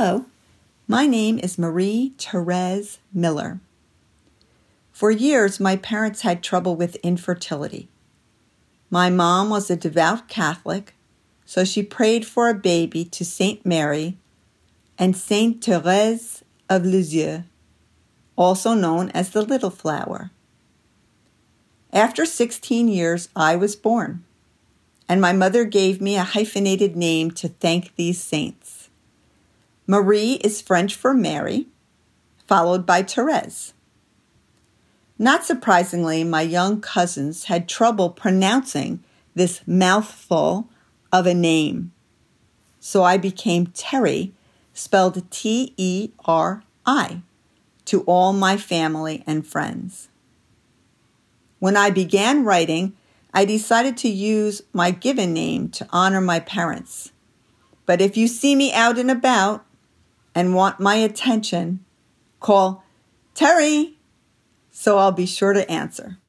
Hello, my name is Marie-Therese Miller. For years, my parents had trouble with infertility. My mom was a devout Catholic, so she prayed for a baby to Saint Mary and Saint Thérèse of Lisieux, also known as the Little Flower. After 16 years, I was born, and my mother gave me a hyphenated name to thank these saints. Marie is French for Mary, followed by Thérèse. Not surprisingly, my young cousins had trouble pronouncing this mouthful of a name, so I became Terry, spelled T-E-R-I, to all my family and friends. When I began writing, I decided to use my given name to honor my parents. But if you see me out and about and want my attention, call Terry, so I'll be sure to answer.